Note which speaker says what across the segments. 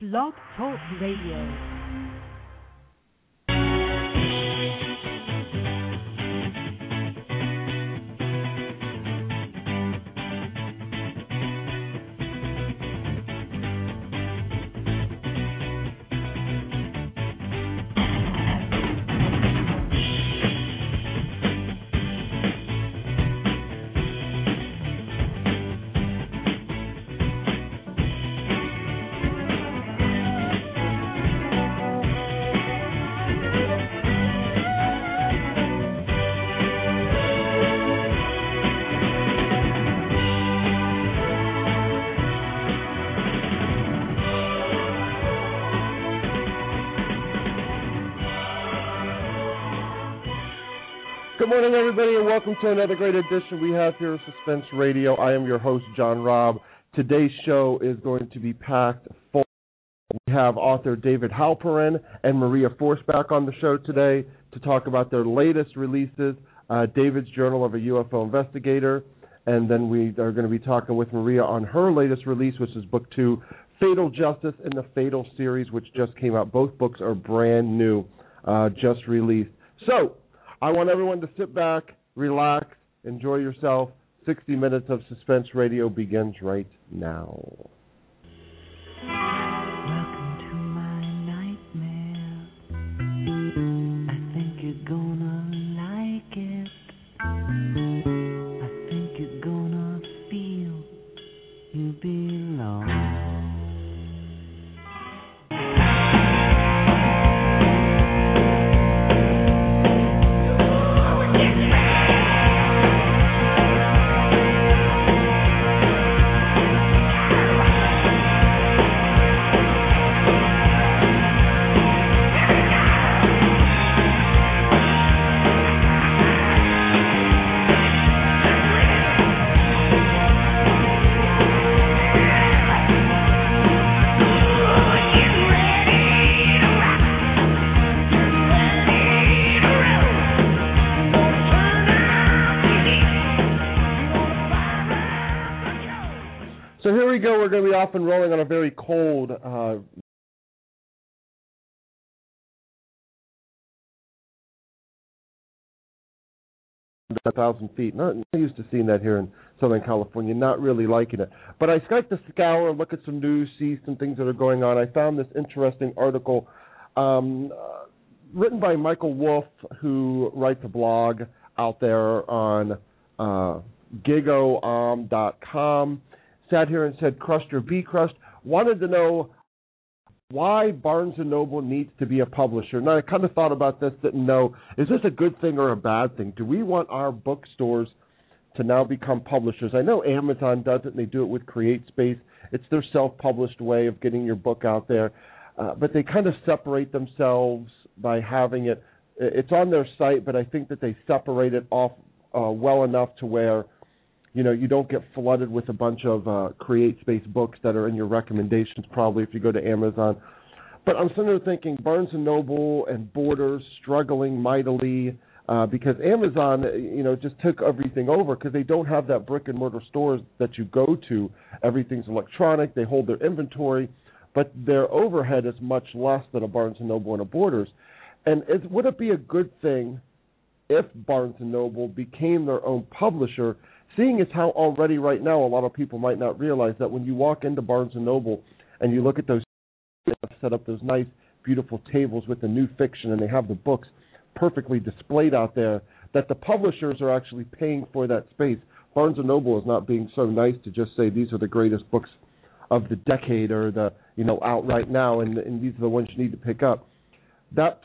Speaker 1: Blog Talk Radio.
Speaker 2: Good morning, everybody, and welcome to another great edition we have here at Suspense Radio. I am your host, John Robb. Today's show is going to be packed full. We have author David Halperin and Maria Forsbach on the show today to talk about their latest releases, David's Journal of a UFO Investigator, and then we are going to be talking with Maria on her latest release, which is book 2, Fatal Justice in the Fatal series, which just came out. Both books are brand new, just released. So, I want everyone to sit back, relax, enjoy yourself. 60 minutes of Suspense Radio begins right now.
Speaker 3: Welcome to my nightmare. I think you're gonna like it. I think you're gonna feel you belong.
Speaker 2: So here we go. We're going to be off and rolling on a very cold 1,000 feet. Not used to seeing that here in Southern California. Not really liking it. But I got to scour, look at some news, see some things that are going on. I found this interesting article written by Michael Wolff, who writes a blog out there on gigoam.com. Sat here and said, crushed or be crushed. Wanted to know why Barnes & Noble needs to be a publisher. Now, I kind of thought about this, didn't know, is this a good thing or a bad thing? Do we want our bookstores to now become publishers? I know Amazon does it, and they do it with CreateSpace. It's their self-published way of getting your book out there. But they kind of separate themselves by having it. It's on their site, but I think that they separate it off well enough to where you don't get flooded with a bunch of CreateSpace books that are in your recommendations probably if you go to Amazon. But I'm sitting there thinking Barnes & Noble and Borders struggling mightily because Amazon, just took everything over because they don't have that brick-and-mortar stores that you go to. Everything's electronic. They hold their inventory, but their overhead is much less than a Barnes & Noble and a Borders. And would it be a good thing if Barnes & Noble became their own publisher, seeing as how already right now a lot of people might not realize that when you walk into Barnes & Noble and you look at those set up those nice, beautiful tables with the new fiction and they have the books perfectly displayed out there, that the publishers are actually paying for that space. Barnes & Noble is not being so nice to just say these are the greatest books of the decade or the out right now and these are the ones you need to pick up. That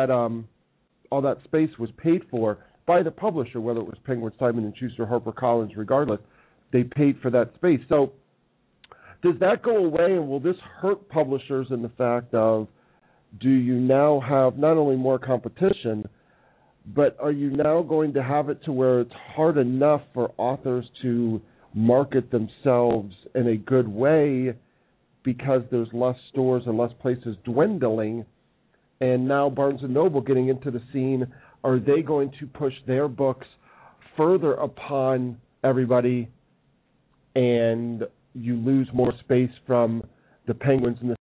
Speaker 2: all that space was paid for by the publisher, whether it was Penguin, Simon & Schuster, HarperCollins, regardless. They paid for that space. So does that go away, and will this hurt publishers in the fact of, do you now have not only more competition, but are you now going to have it to where it's hard enough for authors to market themselves in a good way because there's less stores and less places dwindling, and now Barnes & Noble getting into the scene? Are they going to push their books further upon everybody and you lose more space from the Penguins and the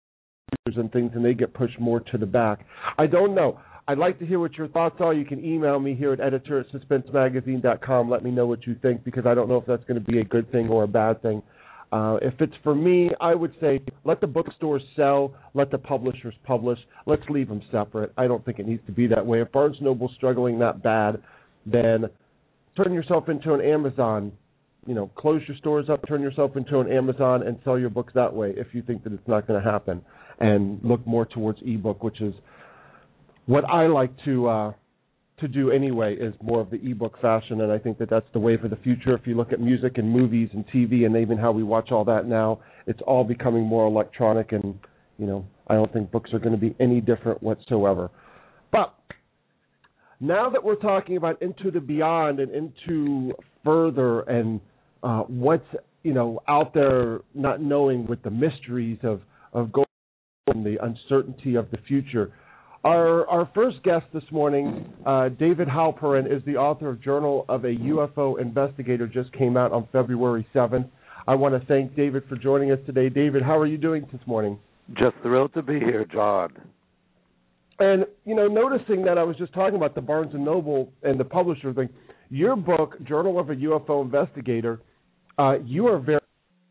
Speaker 2: and things, and they get pushed more to the back. I don't know. I'd like to hear what your thoughts are. You can email me here at editor@suspensemagazine.com. Let me know what you think, because I don't know if that's going to be a good thing or a bad thing. If it's for me, I would say let the bookstores sell, let the publishers publish. Let's leave them separate. I don't think it needs to be that way. If Barnes & Noble's struggling that bad, then turn yourself into an Amazon. Close your stores up, turn yourself into an Amazon, and sell your books that way if you think that it's not going to happen. And look more towards ebook, which is what I like to do anyway, is more of the ebook fashion, and I think that that's the way for the future. If you look at music and movies and TV and even how we watch all that now, it's all becoming more electronic, and I don't think books are going to be any different whatsoever. But now that we're talking about Into the Beyond and into further and what's out there, not knowing, with the mysteries of gold and the uncertainty of the future. Our first guest this morning, David Halperin, is the author of Journal of a UFO Investigator, just came out on February 7th. I want to thank David for joining us today. David, how are you doing this morning?
Speaker 4: Just thrilled to be here, John.
Speaker 2: And, noticing that I was just talking about the Barnes & Noble and the publisher thing, your book, Journal of a UFO Investigator, you are very...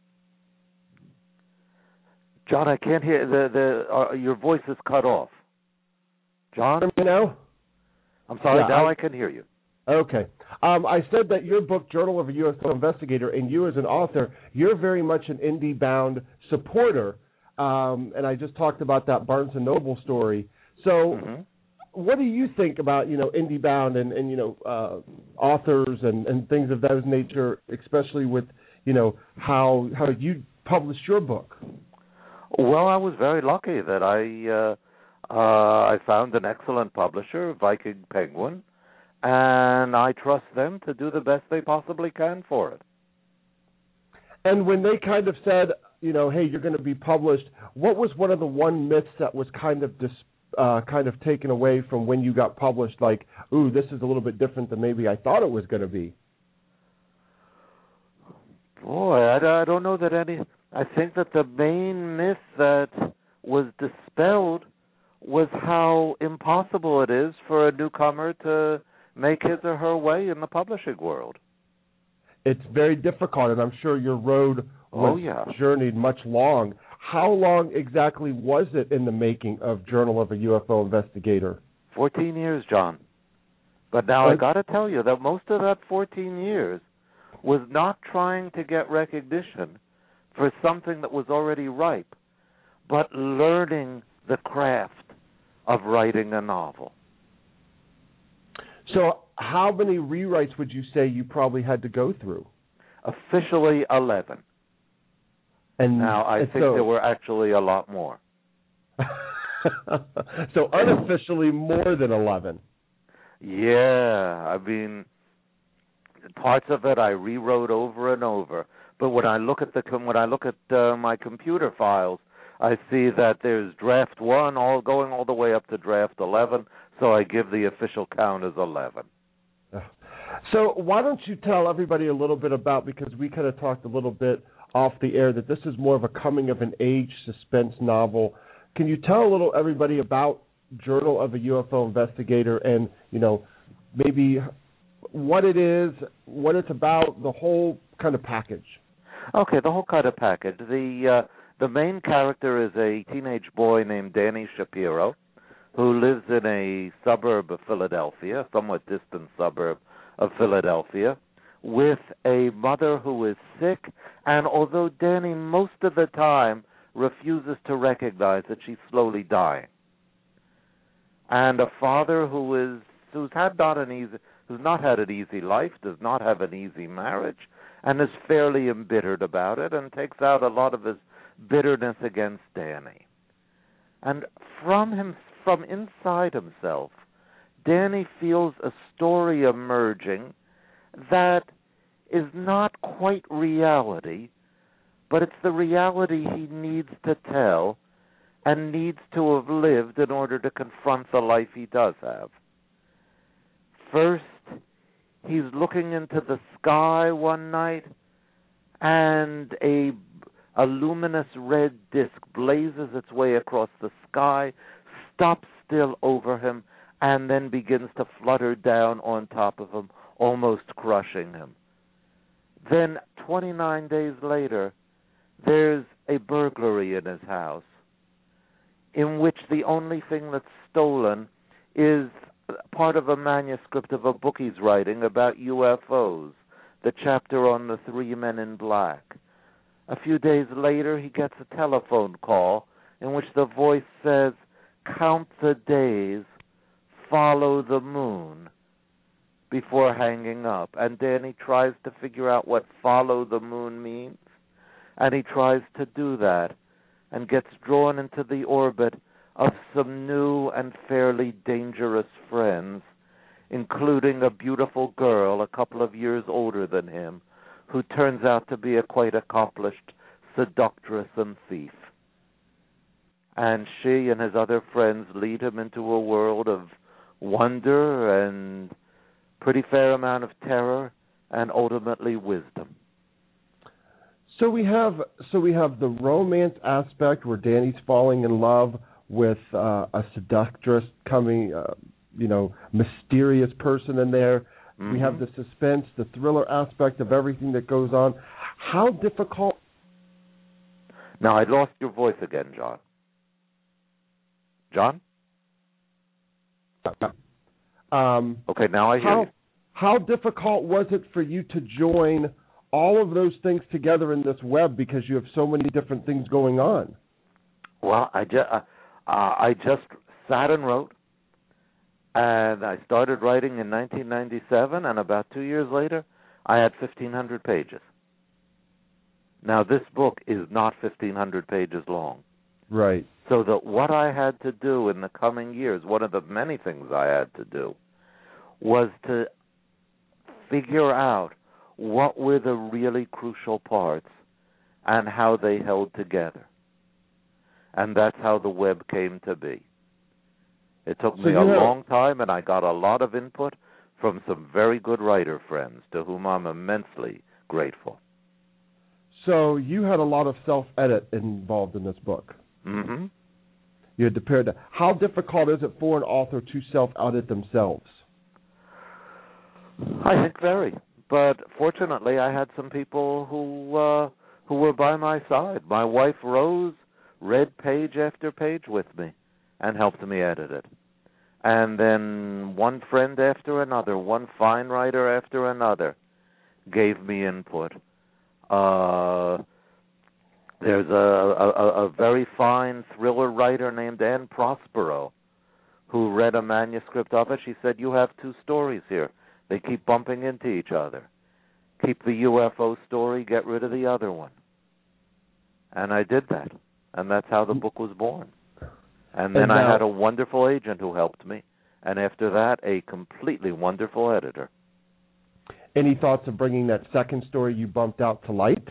Speaker 4: John, I can't hear. Your voice is cut off. John? I'm sorry, now I can hear you.
Speaker 2: Okay. I said that your book, Journal of a UFO Investigator, and you as an author, you're very much an indie-bound supporter, and I just talked about that Barnes & Noble story. So what do you think about, indie-bound and authors and things of that nature, especially with, how you published your book?
Speaker 4: Well, I was very lucky that I found an excellent publisher, Viking Penguin, and I trust them to do the best they possibly can for it.
Speaker 2: And when they kind of said, hey, you're going to be published, what was one of the myths that was kind of taken away from when you got published? Like, ooh, this is a little bit different than maybe I thought it was going to be.
Speaker 4: Boy, I don't know that any. I think that the main myth that was dispelled was how impossible it is for a newcomer to make his or her way in the publishing world.
Speaker 2: It's very difficult, and I'm sure your road was journeyed much long. How long exactly was it in the making of Journal of a UFO Investigator?
Speaker 4: 14 years, John. But now I got to tell you that most of that 14 years was not trying to get recognition for something that was already ripe, but learning the craft of writing a novel.
Speaker 2: So how many rewrites would you say you probably had to go through?
Speaker 4: Officially 11. And now I think there were actually a lot more.
Speaker 2: So unofficially more than 11.
Speaker 4: Yeah, I mean, parts of it I rewrote over and over. But when I look at my computer files, I see that there's draft 1 going all the way up to draft 11, so I give the official count as 11.
Speaker 2: So why don't you tell everybody a little bit about, because we kind of talked a little bit off the air, that this is more of a coming-of-an-age suspense novel. Can you tell everybody about Journal of a UFO Investigator and, maybe what it is, what it's about, the whole kind of package?
Speaker 4: Okay, the whole kind of package. The main character is a teenage boy named Danny Shapiro, who lives in a suburb of Philadelphia, a somewhat distant suburb of Philadelphia, with a mother who is sick, and although Danny most of the time refuses to recognize that she's slowly dying, and a father who's not had an easy life, does not have an easy marriage, and is fairly embittered about it, and takes out a lot of his bitterness against Danny. And from inside himself, Danny feels a story emerging that is not quite reality, but it's the reality he needs to tell and needs to have lived in order to confront the life he does have. First, he's looking into the sky one night, and a a luminous red disk blazes its way across the sky, stops still over him, and then begins to flutter down on top of him, almost crushing him. Then, 29 days later, there's a burglary in his house, in which the only thing that's stolen is part of a manuscript of a book he's writing about UFOs, the chapter on the 3 men in black. A few days later, he gets a telephone call in which the voice says, "Count the days, follow the moon," before hanging up. And Danny tries to figure out what follow the moon means, and he tries to do that and gets drawn into the orbit of some new and fairly dangerous friends, including a beautiful girl a couple of years older than him, who turns out to be a quite accomplished seductress and thief. And she and his other friends lead him into a world of wonder and pretty fair amount of terror and ultimately wisdom.
Speaker 2: So we have the romance aspect where Danny's falling in love with a seductress coming, mysterious person in there. Mm-hmm. We have the suspense, the thriller aspect of everything that goes on. How difficult?
Speaker 4: Now, I lost your voice again, John. John? Okay, now I hear you.
Speaker 2: How difficult was it for you to join all of those things together in this web because you have so many different things going on?
Speaker 4: Well, I just sat and wrote, and I started writing in 1997, and about 2 years later, I had 1,500 pages. Now, this book is not 1,500 pages long.
Speaker 2: Right.
Speaker 4: So that what I had to do in the coming years, one of the many things I had to do, was to figure out what were the really crucial parts and how they held together. And that's how the web came to be. It took me a long time, and I got a lot of input from some very good writer friends to whom I'm immensely grateful.
Speaker 2: So you had a lot of self-edit involved in this book.
Speaker 4: Mm-hmm.
Speaker 2: You had to pair that. How difficult is it for an author to self-edit themselves?
Speaker 4: I think very. But fortunately, I had some people who were by my side. My wife, Rose, read page after page with me and helped me edit it. And then one friend after another, one fine writer after another, gave me input. There's a very fine thriller writer named Anne Prospero who read a manuscript of it. She said, "You have 2 stories here. They keep bumping into each other. Keep the UFO story, get rid of the other one." And I did that. And that's how the book was born. And then I had a wonderful agent who helped me. And after that, a completely wonderful editor.
Speaker 2: Any thoughts of bringing that second story you bumped out to light?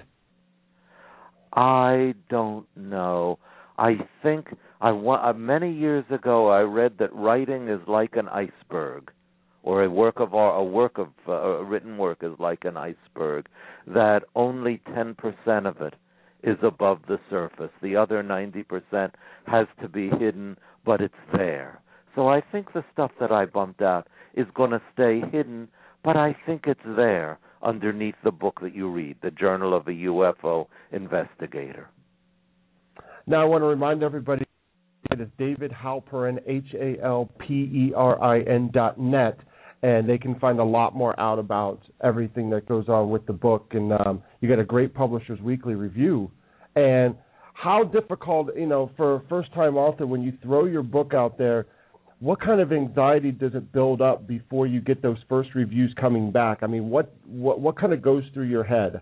Speaker 4: I don't know. I think many years ago I read that writing is like an iceberg, or a written work is like an iceberg, that only 10% of it is above the surface. The other 90% has to be hidden, but it's there. So I think the stuff that I bumped out is going to stay hidden, but I think it's there underneath the book that you read, The Journal of a UFO Investigator.
Speaker 2: Now I want to remind everybody that it's David Halperin, HALPERIN.net, and they can find a lot more out about everything that goes on with the book. And you got a great Publishers Weekly review. And how difficult, for a first-time author, when you throw your book out there, what kind of anxiety does it build up before you get those first reviews coming back? I mean, what kind of goes through your head?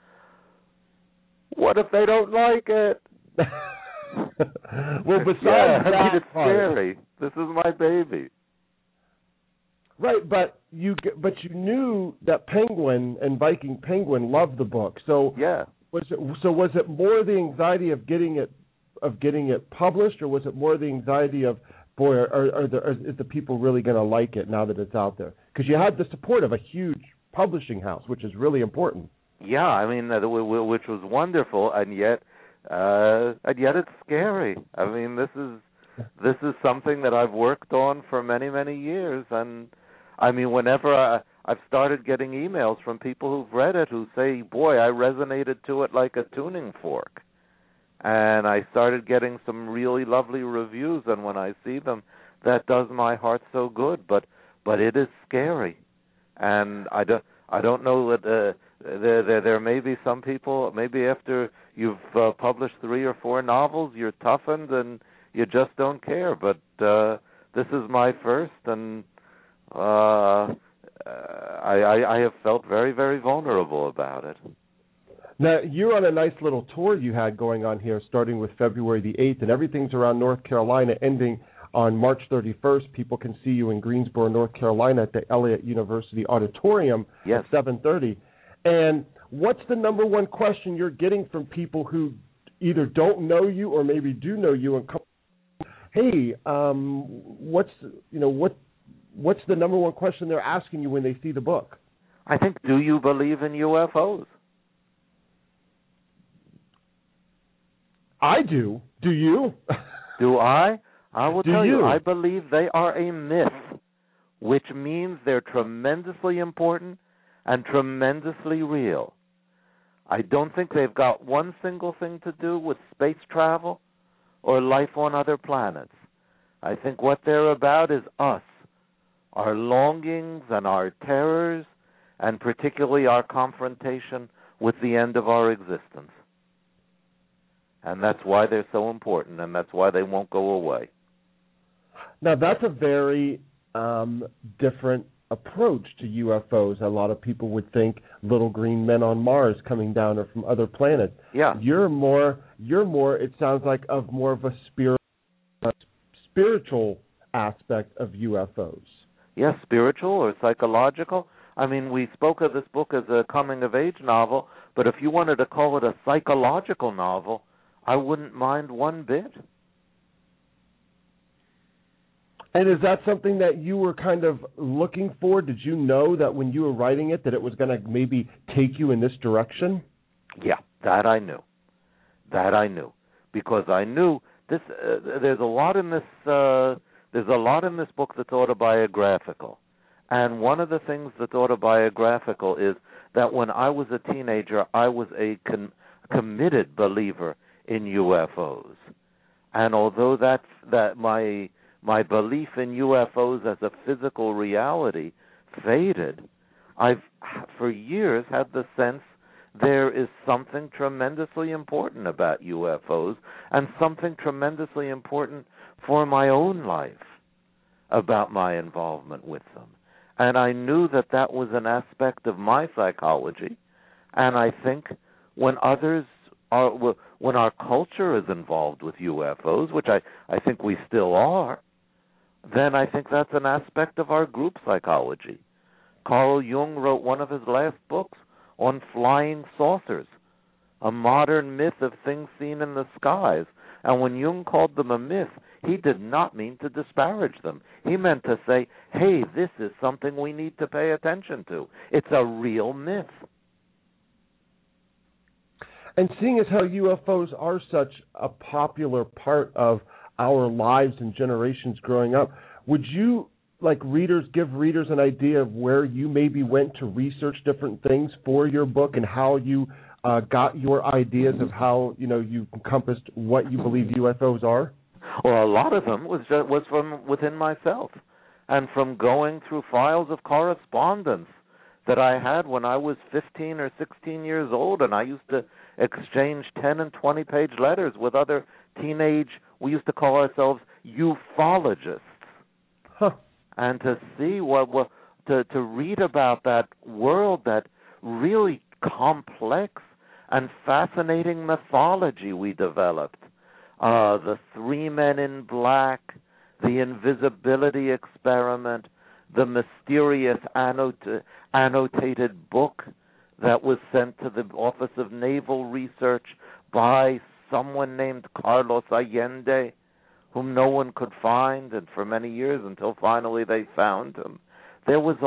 Speaker 4: What if they don't like it?
Speaker 2: Well, besides that,
Speaker 4: it's scary. This is my baby.
Speaker 2: Right, but you knew that Penguin and Viking Penguin loved the book. So
Speaker 4: yeah.
Speaker 2: Was it more the anxiety of getting it published, or was it more the anxiety of, boy, is the people really going to like it now that it's out there? Because you had the support of a huge publishing house, which is really important.
Speaker 4: Yeah, I mean, which was wonderful, and yet and yet it's scary. I mean, this is something that I've worked on for many, many years, and I mean, whenever I've started getting emails from people who've read it who say, "Boy, I resonated to it like a tuning fork," and I started getting some really lovely reviews, and when I see them, that does my heart so good. But it is scary, and I don't know that there may be some people, maybe after you've published 3 or 4 novels, you're toughened and you just don't care. But this is my first, and I have felt very, very vulnerable about it.
Speaker 2: Now, you're on a nice little tour you had going on here, starting with February the 8th, and everything's around North Carolina, ending on March 31st. People can see you in Greensboro, North Carolina at the Elliott University Auditorium
Speaker 4: Yes.
Speaker 2: at 7:30. And what's the number one question you're getting from people who either don't know you or maybe do know you and come, hey, what's the number one question they're asking you when they see the book?
Speaker 4: I think, do you believe in UFOs?
Speaker 2: I do. Do you?
Speaker 4: Do I? I will tell you,
Speaker 2: you?
Speaker 4: I believe they are a myth, which means they're tremendously important and tremendously real. I don't think they've got one single thing to do with space travel or life on other planets. I think what they're about is us, our longings and our terrors, and particularly our confrontation with the end of our existence. And that's why they're so important, and that's why they won't go away.
Speaker 2: Now, that's a very different approach to UFOs. A lot of people would think little green men on Mars coming down or from other planets.
Speaker 4: Yeah.
Speaker 2: You're more, it sounds like, of more of a spiritual aspect of UFOs.
Speaker 4: Yes, spiritual or psychological. I mean, we spoke of this book as a coming-of-age novel, but if you wanted to call it a psychological novel, I wouldn't mind one bit.
Speaker 2: And is that something that you were kind of looking for? Did you know that when you were writing it that it was going to maybe take you in this direction?
Speaker 4: Yeah, that I knew. Because I knew this. There's a lot in this. There's a lot in this book that's autobiographical, and one of the things that's autobiographical is that when I was a teenager, I was a committed believer in UFOs, and although that my belief in UFOs as a physical reality faded, I've for years had the sense there is something tremendously important about UFOs and something tremendously important for my own life about my involvement with them. And I knew that was an aspect of my psychology, and I think when our culture is involved with UFOs, which I think we still are, then I think that's an aspect of our group psychology. Carl Jung wrote one of his last books on flying saucers, a modern myth of things seen in the skies. And when Jung called them a myth, he did not mean to disparage them. He meant to say, hey, this is something we need to pay attention to. It's a real myth.
Speaker 2: And seeing as how UFOs are such a popular part of our lives and generations growing up, would you, give readers an idea of where you maybe went to research different things for your book and how you got your ideas of how, you encompassed what you believe UFOs are?
Speaker 4: Well, a lot of them was from within myself and from going through files of correspondence that I had when I was 15 or 16 years old, and I used to exchange 10 and 20-page letters with other we used to call ourselves ufologists.
Speaker 2: Huh.
Speaker 4: And to see to read about that world, that really complex and fascinating mythology we developed. The 3 Men in Black, the invisibility experiment, the mysterious annotated book that was sent to the Office of Naval Research by someone named Carlos Allende, whom no one could find, and for many years until finally they found him. There was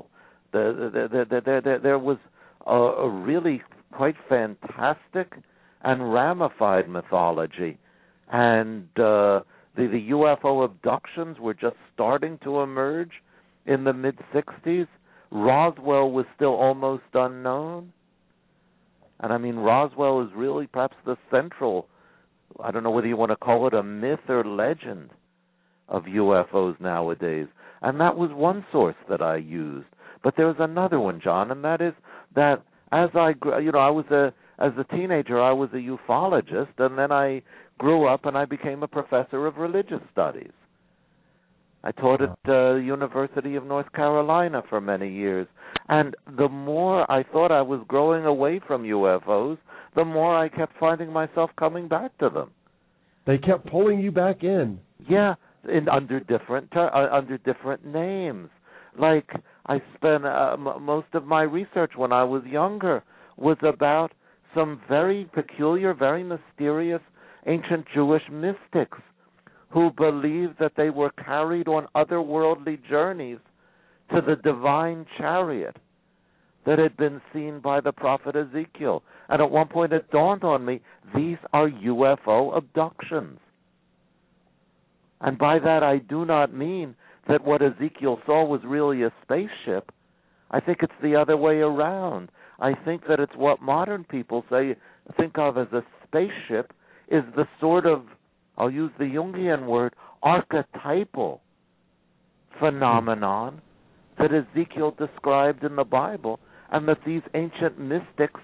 Speaker 4: there was a really quite fantastic and ramified mythology. And the UFO abductions were just starting to emerge in the mid-'60s. Roswell was still almost unknown. And I mean, Roswell is really perhaps the central, I don't know whether you want to call it a myth or legend, of UFOs nowadays. And that was one source that I used. But there's another one, John, and that is that as I grew, as a teenager, I was a ufologist, and then I grew up and I became a professor of religious studies. I taught at the University of North Carolina for many years. And the more I thought I was growing away from UFOs, the more I kept finding myself coming back to them.
Speaker 2: They kept pulling you back in.
Speaker 4: Yeah, under different names. Like I spent most of my research when I was younger was about some very peculiar, very mysterious ancient Jewish mystics who believed that they were carried on otherworldly journeys to the divine chariot that had been seen by the prophet Ezekiel. And at one point it dawned on me, these are UFO abductions. And by that I do not mean that what Ezekiel saw was really a spaceship. I think it's the other way around. I think that it's what modern people think of as a spaceship is the sort of, I'll use the Jungian word, archetypal phenomenon that Ezekiel described in the Bible, and that these ancient mystics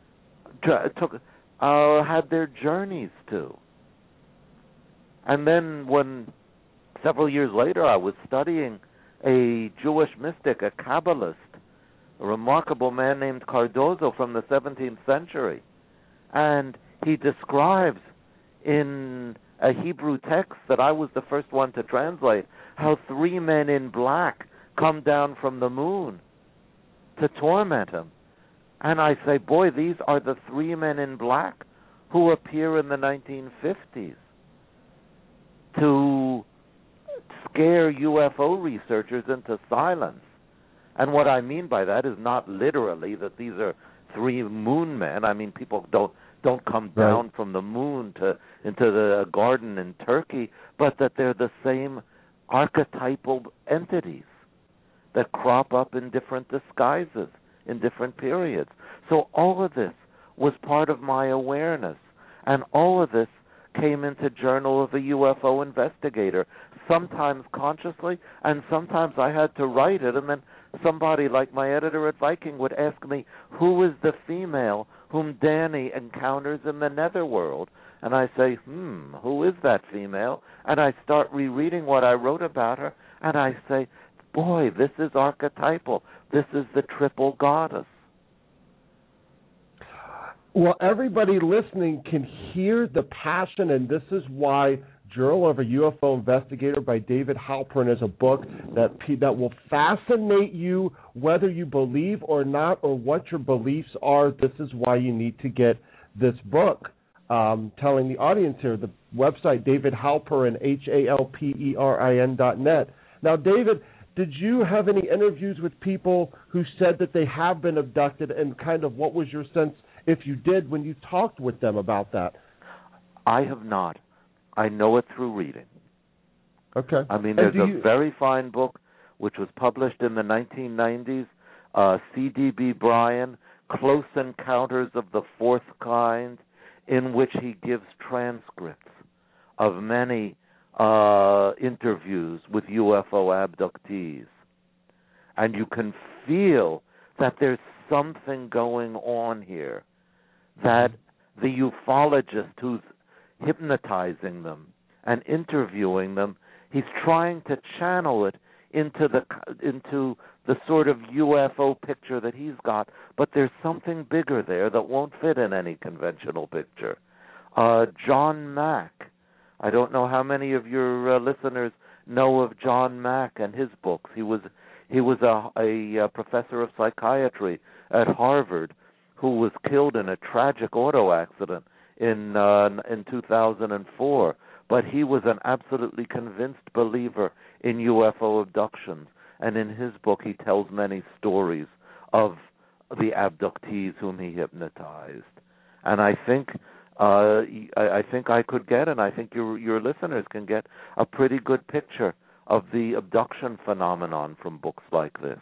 Speaker 4: had their journeys to. And then when several years later I was studying a Jewish mystic, a Kabbalist, a remarkable man named Cardozo from the 17th century, and he describes in a Hebrew text that I was the first one to translate how 3 men in black come down from the moon to torment him. And I say, boy, these are the 3 men in black who appear in the 1950s to scare UFO researchers into silence. And what I mean by that is not literally that these are 3 moon men. I mean, people don't come down from the moon into the garden in Turkey, but that they're the same archetypal entities that crop up in different disguises in different periods. So all of this was part of my awareness, and all of this came into Journal of a UFO Investigator, sometimes consciously, and sometimes I had to write it, and then somebody like my editor at Viking would ask me, who is the female whom Danny encounters in the netherworld? And I say, who is that female? And I start rereading what I wrote about her, and I say, boy, this is archetypal. This is the triple goddess.
Speaker 2: Well, everybody listening can hear the passion, and this is why Journal of a UFO Investigator by David Halperin is a book that will fascinate you whether you believe or not, or what your beliefs are. This is why you need to get this book. Telling the audience here, the website, David Halperin, HALPERIN.net. Now, David, did you have any interviews with people who said that they have been abducted, and kind of what was your sense, if you did, when you talked with them about that?
Speaker 4: I have not. I know it through reading.
Speaker 2: Okay.
Speaker 4: I mean, there's a very fine book which was published in the 1990s, C.D.B. Bryan, Close Encounters of the Fourth Kind, in which he gives transcripts of many interviews with UFO abductees. And you can feel that there's something going on here, that the ufologist who's hypnotizing them and interviewing them, he's trying to channel it into the sort of UFO picture that he's got, but there's something bigger there that won't fit in any conventional picture. John Mack, I don't know how many of your listeners know of John Mack and his books. He was a professor of psychiatry at Harvard who was killed in a tragic auto accident in 2004. But he was an absolutely convinced believer in UFO abductions. And in his book, he tells many stories of the abductees whom he hypnotized. And I think I think I could get, and I think your listeners can get a pretty good picture of the abduction phenomenon from books like this.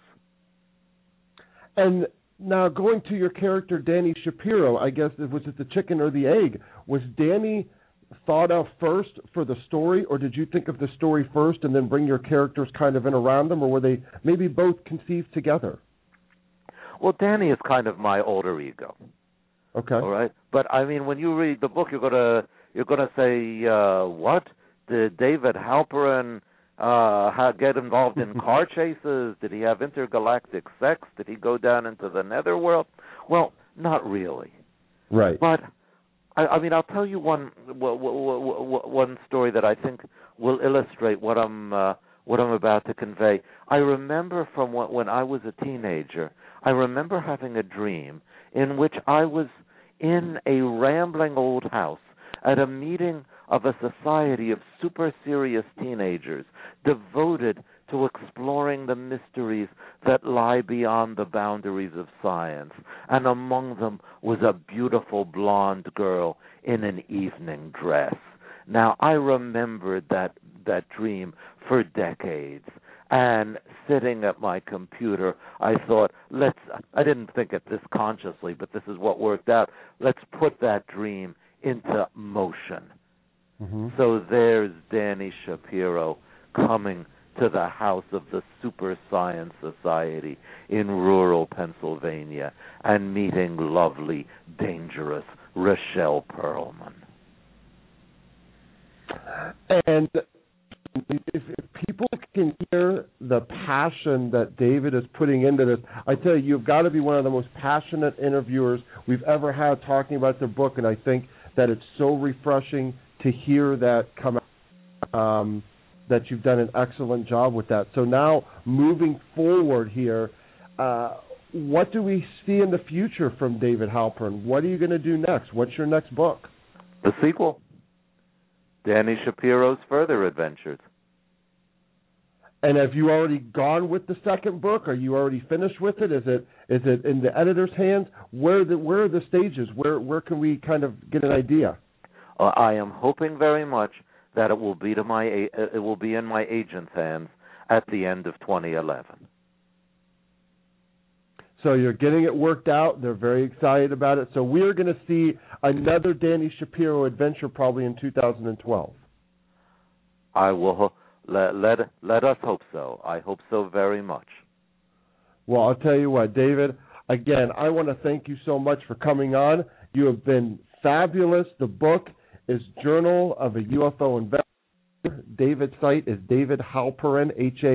Speaker 2: And now going to your character, Danny Shapiro, I guess, was it the chicken or the egg? Was Danny thought of first for the story, or did you think of the story first and then bring your characters kind of in around them, or were they maybe both conceived together?
Speaker 4: Well, Danny is kind of my alter ego.
Speaker 2: Okay.
Speaker 4: All right. But I mean, when you read the book, you're gonna say, what? Did David Halperin get involved in car chases? Did he have intergalactic sex? Did he go down into the netherworld? Well, not really.
Speaker 2: Right.
Speaker 4: But I mean, I'll tell you one story that I think will illustrate what I'm about to convey. I remember from when I was a teenager, I remember having a dream in which I was in a rambling old house at a meeting of a society of super serious teenagers devoted to exploring the mysteries that lie beyond the boundaries of science. And among them was a beautiful blonde girl in an evening dress. Now, I remembered that dream for decades. And sitting at my computer, I thought, I didn't think it this consciously, but this is what worked out. Let's put that dream into motion. Mm-hmm. So there's Danny Shapiro coming to the house of the Super Science Society in rural Pennsylvania and meeting lovely, dangerous Rochelle Perlman.
Speaker 2: And if people can hear the passion that David is putting into this, I tell you, you've got to be one of the most passionate interviewers we've ever had talking about the book, and I think that it's so refreshing to hear that come out, that you've done an excellent job with that. So now, moving forward here, what do we see in the future from David Halperin? What are you going to do next? What's your next book?
Speaker 4: The sequel. Danny Shapiro's Further Adventures.
Speaker 2: And have you already gone with the second book? Are you already finished with it? Is it in the editor's hands? Where are the stages? Where can we kind of get an idea?
Speaker 4: I am hoping very much that it will be in my agent's hands at the end of 2011.
Speaker 2: So you're getting it worked out. They're very excited about it. So we're going to see another Danny Shapiro adventure probably in 2012.
Speaker 4: I will let us hope so. I hope so very much.
Speaker 2: Well, I'll tell you what, David, again, I want to thank you so much for coming on. You have been fabulous. The book is Journal of a UFO Investigator. David's site is David Halperin,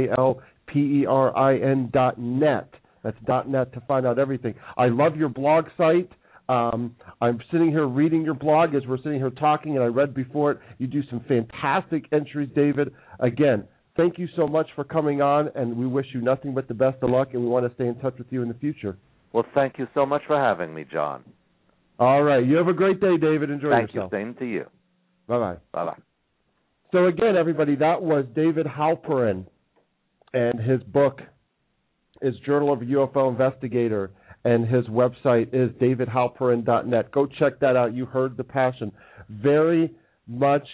Speaker 2: HALPERIN.net. That's .net to find out everything. I love your blog site. I'm sitting here reading your blog as we're sitting here talking, and I read before it. You do some fantastic entries, David. Again, thank you so much for coming on, and we wish you nothing but the best of luck, and we want to stay in touch with you in the future.
Speaker 4: Well, thank you so much for having me, John.
Speaker 2: All right. You have a great day, David. Enjoy yourself.
Speaker 4: Thank you. Same to you.
Speaker 2: Bye-bye.
Speaker 4: Bye-bye.
Speaker 2: So, again, everybody, that was David Halperin, and his book is Journal of a UFO Investigator, and his website is davidhalperin.net. Go check that out. You heard the passion. Very much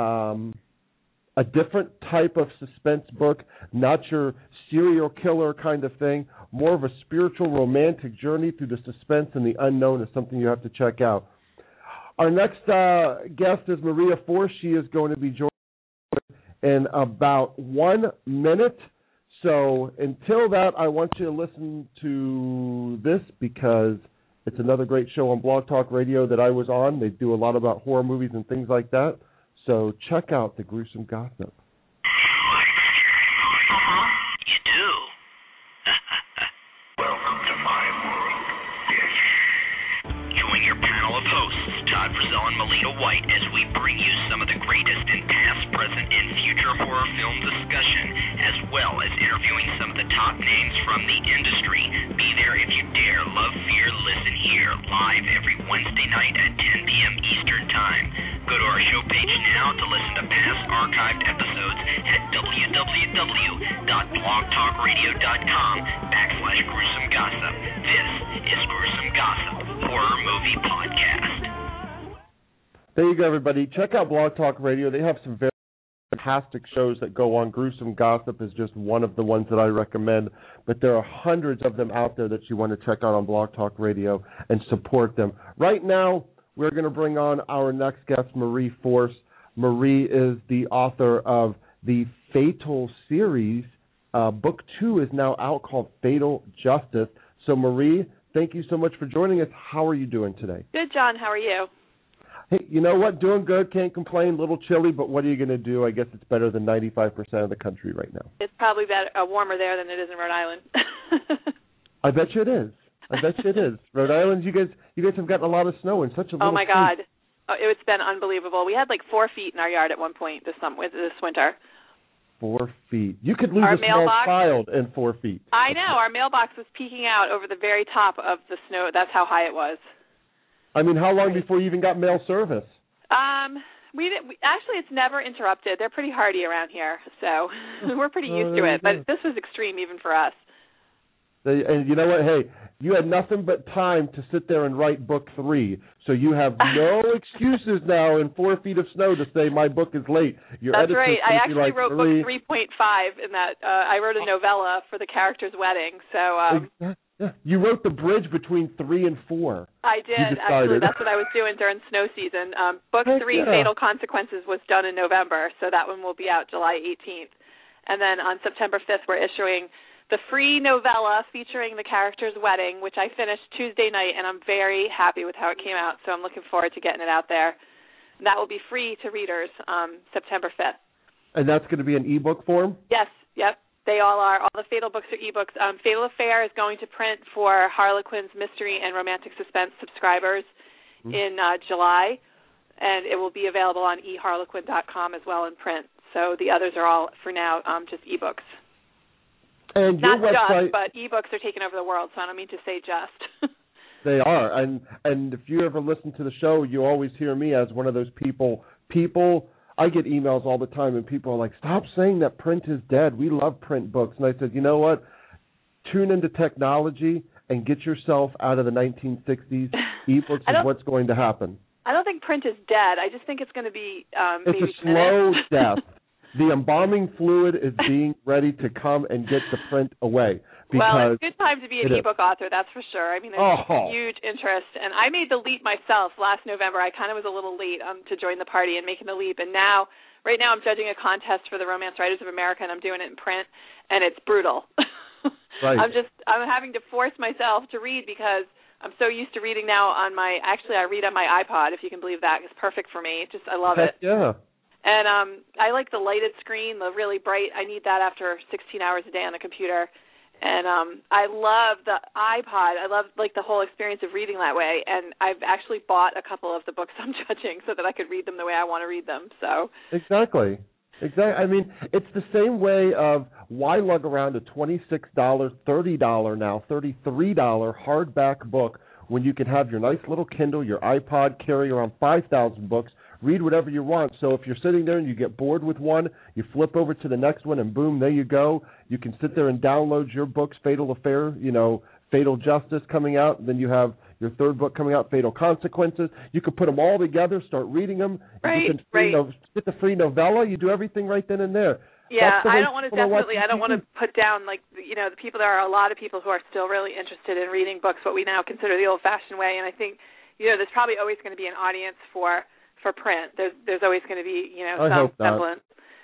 Speaker 2: a different type of suspense book, not your serial killer kind of thing, more of a spiritual romantic journey through the suspense and the unknown is something you have to check out. Our next guest is Maria Force. She is going to be joining in about 1 minute. So until that, I want you to listen to this because it's another great show on Blog Talk Radio that I was on. They do a lot about horror movies and things like that. So check out the Gruesome Gossip.
Speaker 5: You do. Welcome to my world, bitch. Join your panel of hosts, Todd Frizzell and Melita White, as we bring you some of the greatest in past, present, and future horror film discussion, as well as interviewing some of the top names from the industry. Be there if you dare. Love, fear, listen here. Live every Wednesday night at 10 p.m. Eastern Time. Go to our show page now to listen to past archived episodes at www.blogtalkradio.com/gruesome gossip. This is Gruesome Gossip, Horror Movie Podcast.
Speaker 2: There you go, everybody. Check out Blog Talk Radio. They have some very fantastic shows that go on. Gruesome Gossip is just one of the ones that I recommend, but there are hundreds of them out there that you want to check out on Blog Talk Radio and support them. Right now, we're going to bring on our next guest, Marie Force. Marie is the author of the Fatal series. Book 2 is now out, called Fatal Justice. So, Marie, thank you so much for joining us. How are you doing today?
Speaker 6: Good, John. How are you?
Speaker 2: Hey, you know what? Doing good. Can't complain. A little chilly, but what are you going to do? I guess it's better than 95% of the country right now.
Speaker 6: It's probably warmer there than it is in Rhode Island.
Speaker 2: I bet you it is. Rhode Island, you guys have gotten a lot of snow in such a little.
Speaker 6: Oh my God, it's been unbelievable. We had like 4 feet in our yard at one point this winter. 4
Speaker 2: feet. You could lose a small child in 4 feet.
Speaker 6: I know. Our mailbox was peeking out over the very top of the snow. That's how high it was.
Speaker 2: I mean, how long before you even got mail service?
Speaker 6: We actually, it's never interrupted. They're pretty hardy around here, so we're pretty used to it. But this was extreme even for us.
Speaker 2: And you know what? Hey, you had nothing but time to sit there and write book 3, so you have no excuses now in 4 feet of snow to say my book is late.
Speaker 6: That's right. I actually wrote book 3.5 in that. I wrote a novella for the character's wedding. So.
Speaker 2: You wrote the bridge between 3 and 4.
Speaker 6: I did. Actually, that's what I was doing during snow season. Book 3, Fatal Consequences, was done in November, so that one will be out July 18th. And then on September 5th, we're issuing the free novella featuring the character's wedding, which I finished Tuesday night, and I'm very happy with how it came out, so I'm looking forward to getting it out there. And that will be free to readers September 5th.
Speaker 2: And that's going to be in ebook form?
Speaker 6: Yes, yep. They all are. All the Fatal books are ebooks. Fatal Affair is going to print for Harlequin's Mystery and Romantic Suspense subscribers in July, and it will be available on eharlequin.com as well in print. So the others are all, for now, just ebooks.
Speaker 2: And
Speaker 6: not
Speaker 2: your website,
Speaker 6: just, but ebooks are taking over the world, so I don't mean to say just.
Speaker 2: They are. And if you ever listen to the show, you always hear me as one of those people, I get emails all the time, and people are like, stop saying that print is dead. We love print books. And I said, you know what? Tune into technology and get yourself out of the 1960s. Ebooks is what's going to happen.
Speaker 6: I don't think print is dead. I just think it's going to be
Speaker 2: it's
Speaker 6: maybe
Speaker 2: a slow death. The embalming fluid is being ready to come and get the print away.
Speaker 6: Well, it's a good time to be an ebook author, that's for sure. I mean, there's huge interest. And I made the leap myself last November. I kind of was a little late to join the party and making the leap. And now, right now, I'm judging a contest for the Romance Writers of America, and I'm doing it in print, and it's brutal.
Speaker 2: Right.
Speaker 6: I'm having to force myself to read because I'm so used to reading now on I read on my iPod, if you can believe that. It's perfect for me. I love it.
Speaker 2: Yeah.
Speaker 6: And I like the lighted screen, the really bright. I need that after 16 hours a day on the computer. And I love the iPod. I love the whole experience of reading that way. And I've actually bought a couple of the books I'm judging so that I could read them the way I want to read them. So
Speaker 2: Exactly. I mean, it's the same way of why lug around a $26, $30 now, $33 hardback book when you can have your nice little Kindle, your iPod, carry around 5,000 books, read whatever you want. So if you're sitting there and you get bored with one, you flip over to the next one, and boom, there you go. You can sit there and download your books, Fatal Affair, Fatal Justice coming out. And then you have your third book coming out, Fatal Consequences. You could put them all together, start reading them.
Speaker 6: Right.
Speaker 2: Get the free novella. You do everything right then and there.
Speaker 6: Yeah, I don't want to put down, the people. There are a lot of people who are still really interested in reading books, what we now consider the old-fashioned way. And I think, there's probably always going to be an audience for print. There's always going to be, some semblance.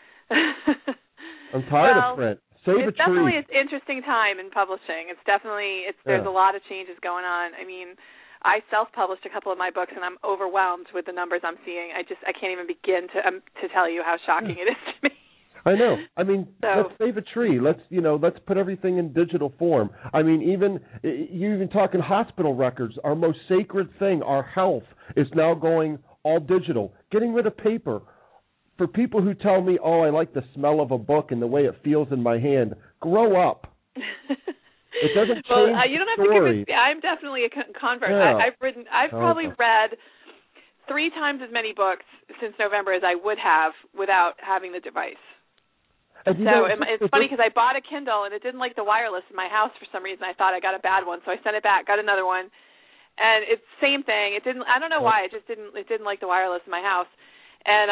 Speaker 2: I'm tired of print.
Speaker 6: It's definitely an interesting time in publishing. There's a lot of changes going on. I mean, I self-published a couple of my books, and I'm overwhelmed with the numbers I'm seeing. I can't even begin to tell you how shocking it is to me.
Speaker 2: I know. I mean, let's save a tree. Let's put everything in digital form. I mean, you even talking hospital records. Our most sacred thing, our health, is now going all digital. Getting rid of paper. For people who tell me, I like the smell of a book and the way it feels in my hand, grow up. It doesn't change
Speaker 6: you don't have
Speaker 2: the story.
Speaker 6: to convince me. I'm definitely a convert.
Speaker 2: Yeah.
Speaker 6: I've probably read 3 times as many books since November as I would have without having the device. It's funny because I bought a Kindle and it didn't like the wireless in my house for some reason. I thought I got a bad one, so I sent it back, got another one, And it's the same thing. It didn't. I don't know why. It didn't like the wireless in my house. And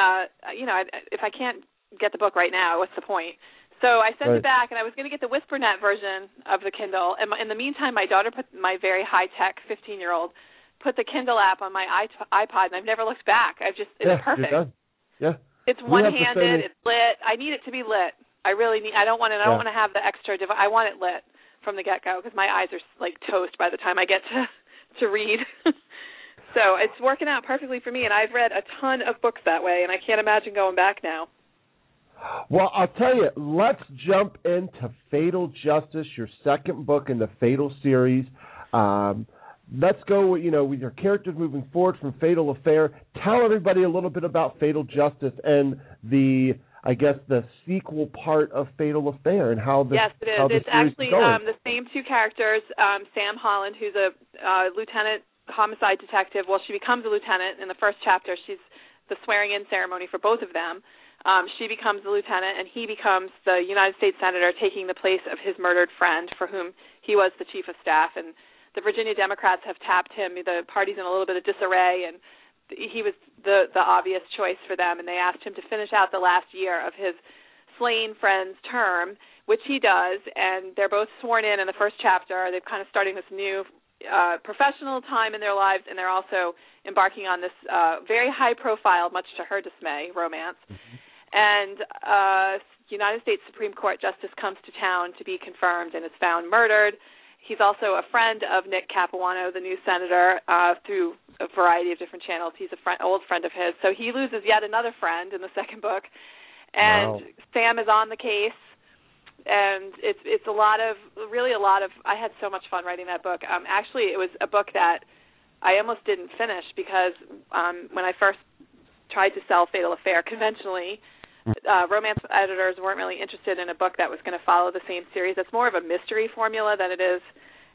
Speaker 6: if I can't get the book right now, what's the point? So I sent it back, and I was going to get the WhisperNet version of the Kindle. And in the meantime, my daughter, my very high-tech 15-year-old, put the Kindle app on my iPod, and I've never looked back. It's perfect.
Speaker 2: You're done. Yeah.
Speaker 6: It's one-handed. It's lit. I need it to be lit. I really need. I don't want to have the extra device. I want it lit from the get-go because my eyes are like toast by the time I get to read. So it's working out perfectly for me, and I've read a ton of books that way, and I can't imagine going back now.
Speaker 2: Well, I'll tell you, let's jump into Fatal Justice, your second book in the Fatal series. Let's go, with your characters moving forward from Fatal Affair. Tell everybody a little bit about Fatal Justice and the sequel part of Fatal Affair and how the
Speaker 6: Yes, it is. It's actually the same two characters, Sam Holland, who's a lieutenant homicide detective. Well, she becomes a lieutenant in the first chapter. She's the swearing-in ceremony for both of them. She becomes the lieutenant, and he becomes the United States Senator, taking the place of his murdered friend, for whom he was the chief of staff. And the Virginia Democrats have tapped him. The party's in a little bit of disarray, and he was the obvious choice for them. And they asked him to finish out the last year of his slain friend's term, which he does. And they're both sworn in the first chapter. They're kind of starting this new professional time in their lives, and they're also embarking on this very high-profile, much to her dismay, romance. Mm-hmm. And United States Supreme Court justice comes to town to be confirmed and is found murdered. He's also a friend of Nick Capuano, the new senator, through a variety of different channels. He's an old friend of his. So he loses yet another friend in the second book. And Sam is on the case. And it's a lot of I had so much fun writing that book. Actually, it was a book that I almost didn't finish because when I first tried to sell Fatal Affair conventionally, romance editors weren't really interested in a book that was going to follow the same series. It's more of a mystery formula than it is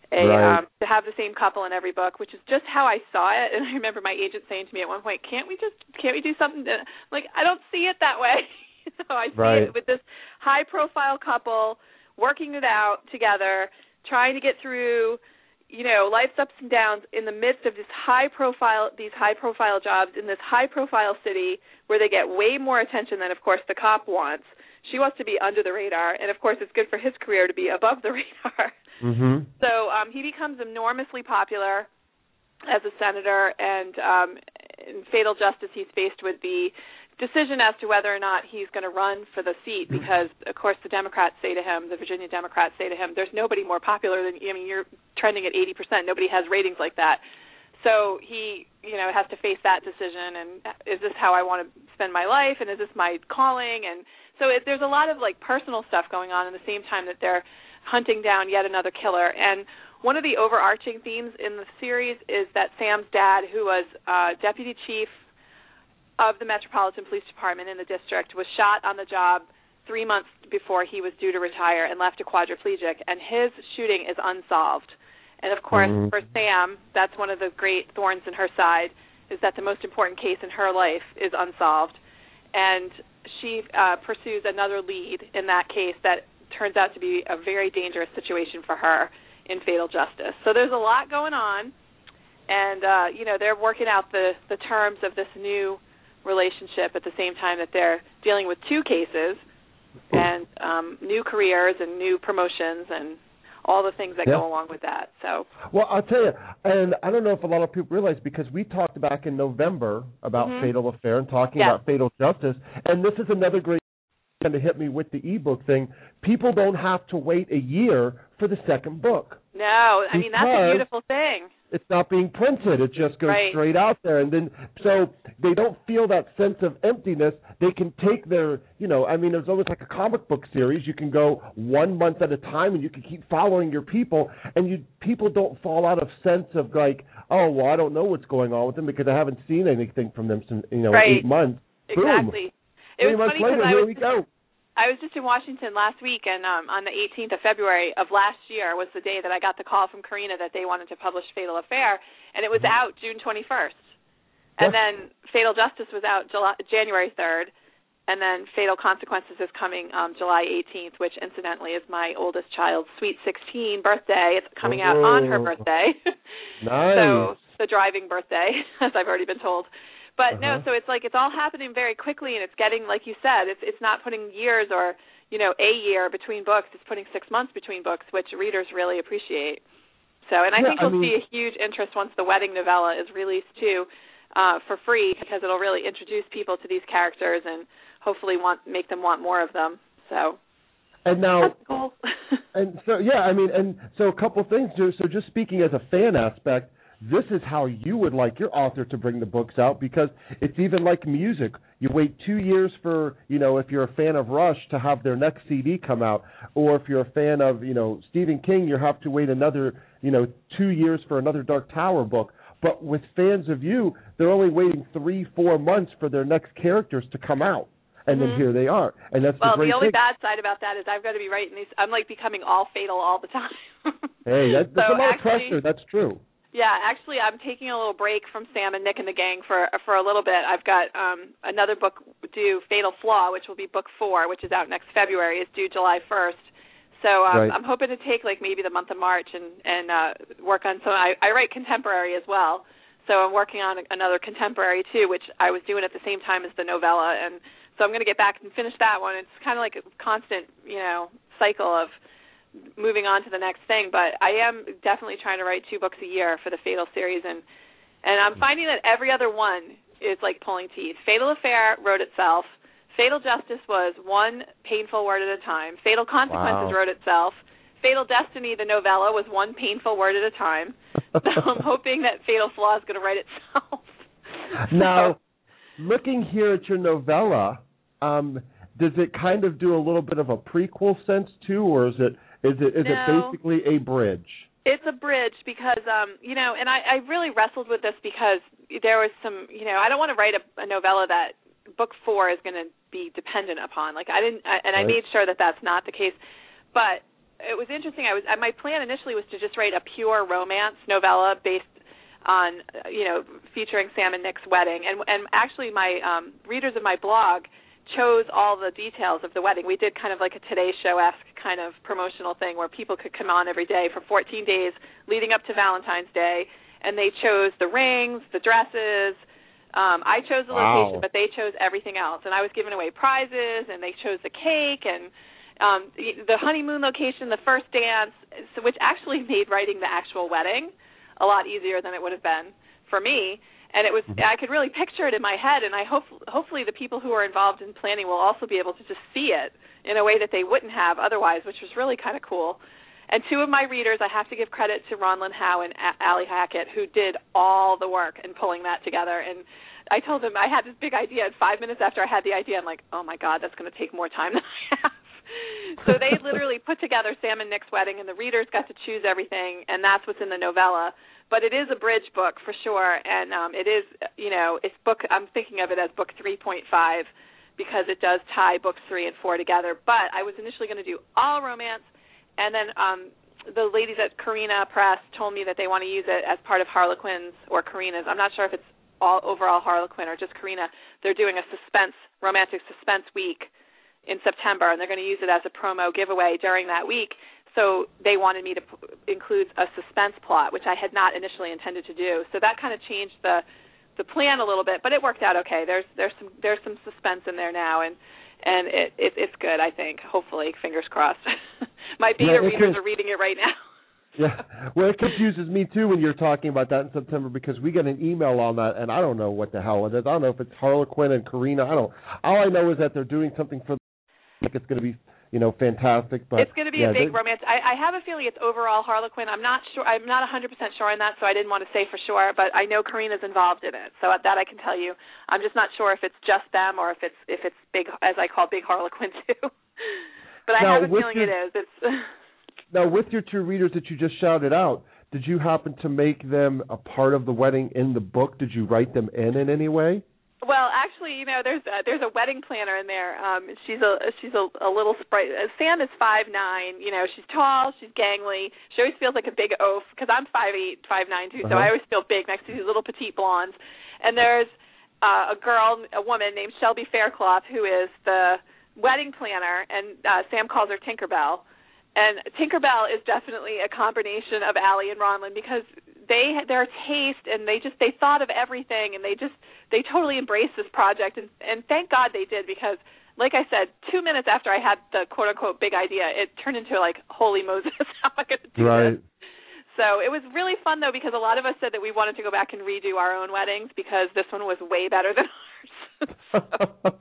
Speaker 6: to have the same couple in every book, which is just how I saw it. And I remember my agent saying to me at one point, can't we do something like, I don't see it that way. I see it with this high-profile couple working it out together, trying to get through, life's ups and downs in the midst of these high-profile jobs in this high-profile city where they get way more attention than, of course, the cop wants. She wants to be under the radar, and, of course, it's good for his career to be above the radar.
Speaker 2: Mm-hmm.
Speaker 6: So he becomes enormously popular as a senator, and in Fatal Justice he's faced with the decision as to whether or not he's going to run for the seat because, of course, the Virginia Democrats say to him, there's nobody more popular than you. I mean, you're trending at 80%. Nobody has ratings like that. So he, has to face that decision, and is this how I want to spend my life, and is this my calling? And so there's a lot of, personal stuff going on at the same time that they're hunting down yet another killer. And one of the overarching themes in the series is that Sam's dad, who was deputy chief of the Metropolitan Police Department in the district, was shot on the job 3 months before he was due to retire and left a quadriplegic, and his shooting is unsolved. And, of course, for Sam, that's one of the great thorns in her side, is that the most important case in her life is unsolved. And she pursues another lead in that case that turns out to be a very dangerous situation for her in Fatal Justice. So there's a lot going on, and, they're working out the terms of this new relationship at the same time that they're dealing with two cases and new careers and new promotions and all the things that go along with that. So,
Speaker 2: well, I'll tell you, and I don't know if a lot of people realize, because we talked back in November about Fatal Affair and talking about Fatal Justice, and this is another great kind of hit me with the ebook thing. People don't have to wait a year for the second book.
Speaker 6: No, I mean, that's a beautiful thing.
Speaker 2: It's not being printed. It just goes straight out there. And then, so they don't feel that sense of emptiness. They can take their, it's almost like a comic book series. You can go 1 month at a time, and you can keep following your people. And people don't fall out of sense of like, oh, well, I don't know what's going on with them because I haven't seen anything from them since, 8 months.
Speaker 6: Exactly.
Speaker 2: Boom. 3 months later, here we go.
Speaker 6: I was just in Washington last week, and on the 18th of February of last year was the day that I got the call from Carina that they wanted to publish Fatal Affair, and it was out June 21st. And then Fatal Justice was out January 3rd, And then Fatal Consequences is coming July 18th, which incidentally is my oldest child's sweet 16 birthday. It's coming out on her birthday.
Speaker 2: Nice.
Speaker 6: So the driving birthday, as I've already been told. But no, so it's like it's all happening very quickly, and it's getting, like you said, it's not putting years or, a year between books. It's putting 6 months between books, which readers really appreciate. So, and I think we'll see a huge interest once the wedding novella is released too, for free, because it'll really introduce people to these characters and hopefully make them want more of them. So.
Speaker 2: And now,
Speaker 6: that's cool.
Speaker 2: and so a couple of things. So just speaking as a fan aspect, this is how you would like your author to bring the books out, because it's even like music. You wait 2 years for, if you're a fan of Rush, to have their next CD come out, or if you're a fan of, Stephen King, you have to wait another, 2 years for another Dark Tower book. But with fans of you, they're only waiting 3-4 months for their next characters to come out. And then here they are. And that's the great
Speaker 6: only
Speaker 2: thing.
Speaker 6: bad side about that is I've got to be writing these. I'm like becoming all Fatal all the time.
Speaker 2: Hey, that's a lot of pressure. That's true.
Speaker 6: Yeah, actually, I'm taking a little break from Sam and Nick and the gang for a little bit. I've got another book due, Fatal Flaw, which will be book 4, which is out next February. It's due July 1st. So I'm hoping to take like maybe the month of March and work on some. I write contemporary as well, so I'm working on another contemporary too, which I was doing at the same time as the novella, and so I'm going to get back and finish that one. It's kind of like a constant, cycle of moving on to the next thing, but I am definitely trying to write 2 books a year for the Fatal series, and I'm finding that every other one is like pulling teeth. Fatal Affair wrote itself. Fatal Justice was one painful word at a time. Fatal Consequences wrote itself. Fatal Destiny, the novella, was one painful word at a time. So I'm hoping that Fatal Flaw is going to write itself.
Speaker 2: Now, looking here at your novella, does it kind of do a little bit of a prequel sense too, or is it basically a bridge?
Speaker 6: It's a bridge because, and I really wrestled with this because there was some, I don't want to write a novella that book 4 is going to be dependent upon. Like I made sure that that's not the case. But it was interesting. My plan initially was to just write a pure romance novella based on, featuring Sam and Nick's wedding. And actually my readers of my blog chose all the details of the wedding. We did kind of like a Today Show-esque kind of promotional thing where people could come on every day for 14 days leading up to Valentine's Day, and they chose the rings, the dresses. I chose the location, but they chose everything else. And I was giving away prizes, and they chose the cake and the honeymoon location, the first dance, which actually made writing the actual wedding a lot easier than it would have been for me. And it was, I could really picture it in my head, and I hopefully the people who are involved in planning will also be able to just see it in a way that they wouldn't have otherwise, which was really kind of cool. And 2 of my readers, I have to give credit to Ronlyn Howe and Allie Hackett, who did all the work in pulling that together. And I told them I had this big idea, and 5 minutes after I had the idea, I'm like, oh my God, that's going to take more time than I have. So they literally put together Sam and Nick's wedding, and the readers got to choose everything, and that's what's in the novella. But it is a bridge book for sure, and it is, it's book. I'm thinking of it as book 3.5 because it does tie books 3 and 4 together. But I was initially going to do all romance, and then the ladies at Carina Press told me that they want to use it as part of Harlequin's or Carina's. I'm not sure if it's all overall Harlequin or just Carina. They're doing a romantic suspense week in September, and they're going to use it as a promo giveaway during that week. So they wanted me to include a suspense plot, which I had not initially intended to do. So that kind of changed the plan a little bit, but it worked out okay. There's some suspense in there now, and it's good, I think. Hopefully, fingers crossed. My beta readers are reading it right now.
Speaker 2: Yeah, well, it confuses me too when you're talking about that in September because we get an email on that, and I don't know what the hell it is. I don't know if it's Harlequin and Carina. All I know is that they're doing something for. Like it's going to be. Fantastic. But
Speaker 6: it's going to be a big romance. I have a feeling it's overall Harlequin. I'm not sure. I'm not 100% sure on that, so I didn't want to say for sure. But I know Carina's involved in it, so that I can tell you. I'm just not sure if it's just them or if it's big, as I call big Harlequin too. But I have a feeling it is. It's
Speaker 2: now with your 2 readers that you just shouted out. Did you happen to make them a part of the wedding in the book? Did you write them in any way?
Speaker 6: Well, actually, there's a wedding planner in there. She's a little sprite. Sam is 5'9". She's tall. She's gangly. She always feels like a big oaf because I'm 5'8", 5'9" too. So I always feel big next to these little petite blondes. And there's a woman named Shelby Faircloth, who is the wedding planner, and Sam calls her Tinkerbell. And Tinkerbell is definitely a combination of Allie and Ronlin because their taste and they thought of everything, and they totally embraced this project, and thank God they did, because like I said, 2 minutes after I had the quote unquote big idea, it turned into like, holy Moses, how am I going to do this? So it was really fun though, because a lot of us said that we wanted to go back and redo our own weddings because this one was way better than ours.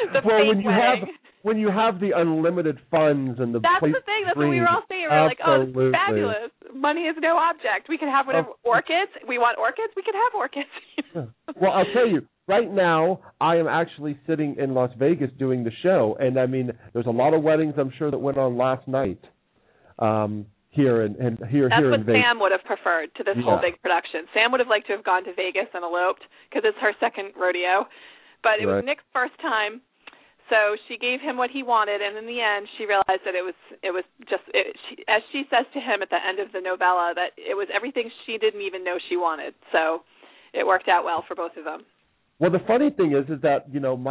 Speaker 2: When you have the unlimited funds and the
Speaker 6: that's the thing. That's what we were all saying. We were like, oh, this is fabulous. Money is no object. We can have whatever. Orchids. We want orchids. We can have orchids.
Speaker 2: Well, I'll tell you. Right now, I am actually sitting in Las Vegas doing the show, and I mean, there's a lot of weddings I'm sure that went on last night. Here in
Speaker 6: That's
Speaker 2: Vegas.
Speaker 6: what Sam would have preferred to this whole big production. Sam would have liked to have gone to Vegas and eloped because it's her second rodeo, but it was Nick's first time. So she gave him what he wanted, and in the end, she realized that it was just as she says to him at the end of the novella, that it was everything she didn't even know she wanted. So it worked out well for both of them.
Speaker 2: Well, the funny thing is that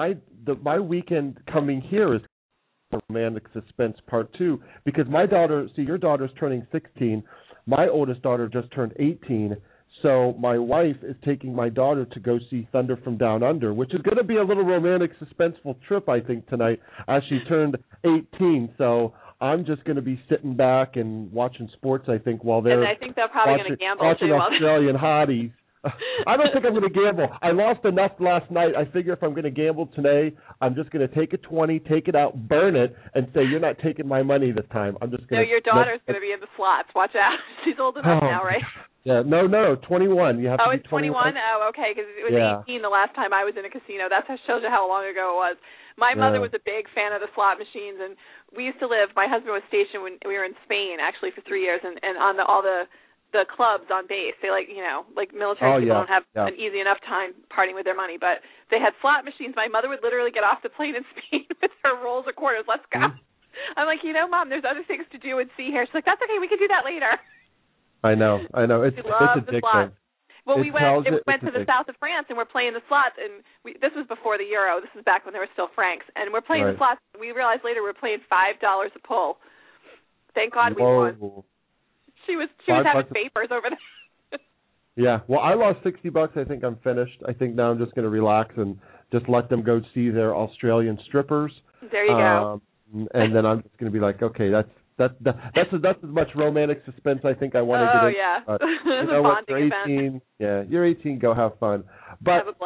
Speaker 2: my weekend coming here is Romantic Suspense Part 2 because my daughter, your daughter's turning 16. My oldest daughter just turned 18. So my wife is taking my daughter to go see Thunder from Down Under, which is going to be a little romantic, suspenseful trip, I think, tonight as she turned 18. So I'm just going to be sitting back and watching sports, I think, while they're
Speaker 6: and I think they're probably going to gamble
Speaker 2: watching
Speaker 6: too.
Speaker 2: Australian hotties. I don't think I'm going to gamble. I lost enough last night. I figure if I'm going to gamble today, I'm just going to take a 20, take it out, burn it, and say, you're not taking my money this time. I'm just going to...
Speaker 6: No, your daughter's going to be in the slots. Watch out. She's old enough now, right?
Speaker 2: Yeah, no, 21. You have to be 21.
Speaker 6: Oh, it's 21? Oh, okay, because it was 18 the last time I was in a casino. That shows you how long ago it was. My mother was a big fan of the slot machines, and we used to live... My husband was stationed when we were in Spain, actually, for 3 years, and on all the clubs on base. They like military people don't have an easy enough time partying with their money, but they had slot machines. My mother would literally get off the plane in Spain with her rolls of quarters. Let's go. I'm like, Mom, there's other things to do and see here. She's like, that's okay. We can do that later.
Speaker 2: I know. It's addictive.
Speaker 6: Well, we went to the south of France, and we're playing the slots, and this was before the Euro. This was back when there were still francs, and we're playing the slots. We realized later we're playing $5 a pull. Thank God we won. She was having vapors over there.
Speaker 2: Yeah. Well, I lost $60. I think I'm finished. I think now I'm just going to relax and just let them go see their Australian strippers.
Speaker 6: There you go.
Speaker 2: And then I'm just going to be like, okay, that's as much romantic suspense I think I want to get into.
Speaker 6: Oh yeah.
Speaker 2: You know what? You're 18. Event. Yeah, you're 18. Go have fun. But
Speaker 6: have a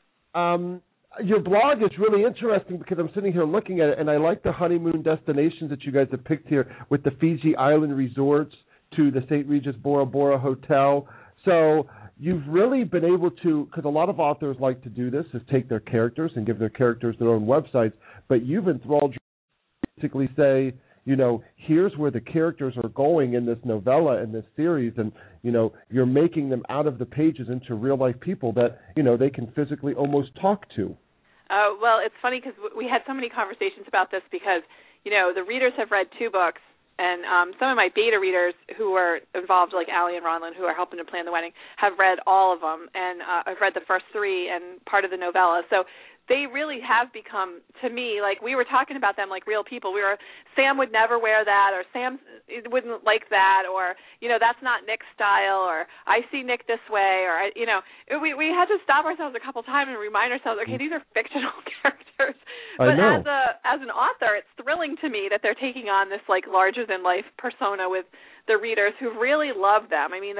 Speaker 6: blast.
Speaker 2: Your blog is really interesting because I'm sitting here looking at it, and I like the honeymoon destinations that you guys have picked here with the Fiji Island resorts to the St. Regis Bora Bora Hotel. So you've really been able to, because a lot of authors like to do this, is take their characters and give their characters their own websites, but you've enthralled basically say, here's where the characters are going in this novella, in this series, and, you're making them out of the pages into real-life people that, they can physically almost talk to.
Speaker 6: Well, it's funny because we had so many conversations about this because, the readers have read 2 books, and some of my beta readers who were involved, like Allie and Ronlin, who are helping to plan the wedding, have read all of them, and I've read the first 3 and part of the novella. So they really have become, to me, like we were talking about them like real people. Sam would never wear that, or Sam wouldn't like that, or, that's not Nick's style, or I see Nick this way, or, we had to stop ourselves a couple times and remind ourselves, okay, these are fictional characters. But as an author, it's thrilling to me that they're taking on this like larger-than-life persona with the readers who really love them. I mean,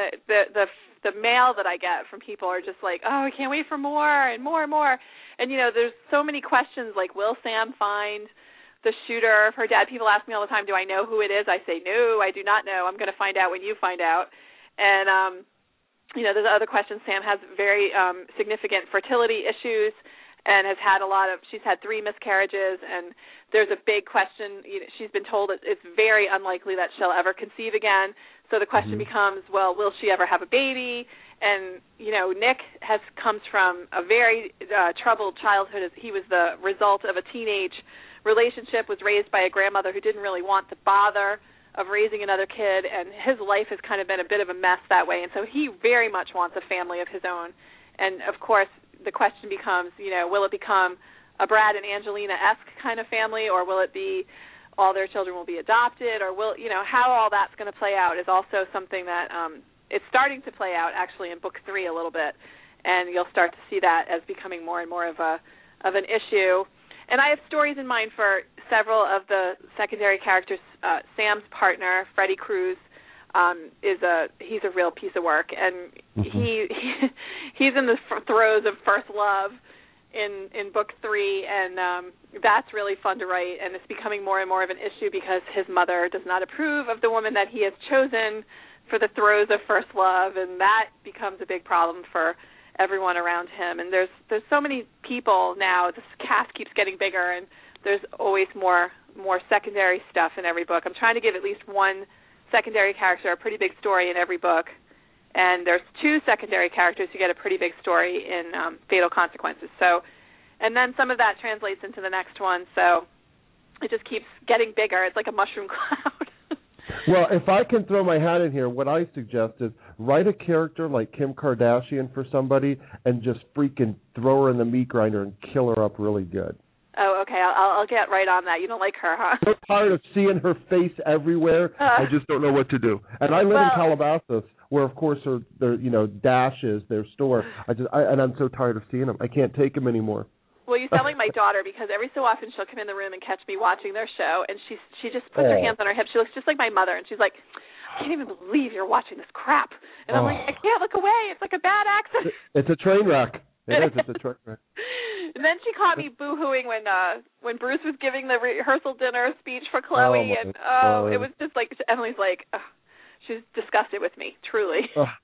Speaker 6: the mail that I get from people are just like, oh, I can't wait for more and more and more. And, there's so many questions like, will Sam find the shooter of her dad? People ask me all the time, do I know who it is? I say, no, I do not know. I'm going to find out when you find out. And, there's other questions. Sam has very significant fertility issues and she's had 3 miscarriages, and there's a big question. She's been told it's very unlikely that she'll ever conceive again. So the question becomes, well, will she ever have a baby? And, Nick comes from a very troubled childhood. He was the result of a teenage relationship, was raised by a grandmother who didn't really want the bother of raising another kid, and his life has kind of been a bit of a mess that way. And so he very much wants a family of his own. And, of course, the question becomes, will it become a Brad and Angelina-esque kind of family, or will it be all their children will be adopted, or will, how all that's going to play out is also something that it's starting to play out actually in book 3 a little bit, and you'll start to see that as becoming more and more of an issue. And I have stories in mind for several of the secondary characters. Sam's partner, Freddie Cruz, he's a real piece of work, and he's in the throes of first love in book 3, and that's really fun to write, and it's becoming more and more of an issue because his mother does not approve of the woman that he has chosen for the throes of first love, and that becomes a big problem for everyone around him. And there's so many people now. This cast keeps getting bigger, and there's always more secondary stuff in every book. I'm trying to give at least one secondary character a pretty big story in every book, and there's 2 secondary characters who get a pretty big story in Fatal Consequences. So, and then some of that translates into the next one, so it just keeps getting bigger. It's like a mushroom cloud.
Speaker 2: Well, if I can throw my hat in here, what I suggest is write a character like Kim Kardashian for somebody and just freaking throw her in the meat grinder and kill her up really good.
Speaker 6: Oh, okay. I'll get right on that. You don't like her, huh?
Speaker 2: I'm tired of seeing her face everywhere. I just don't know what to do. And I live in Calabasas, where of course their Dash is their store. And I'm so tired of seeing them. I can't take them anymore.
Speaker 6: Well, you sound like my daughter, because every so often she'll come in the room and catch me watching their show, and she just puts her hands on her hips. She looks just like my mother, and she's like, I can't even believe you're watching this crap. And I'm like, I can't look away. It's like a bad accident.
Speaker 2: It's a train wreck. It is. It's a train wreck.
Speaker 6: And then she caught me boo-hooing when Bruce was giving the rehearsal dinner speech for Chloe, it was just like, Emily's like, she's disgusted with me, truly.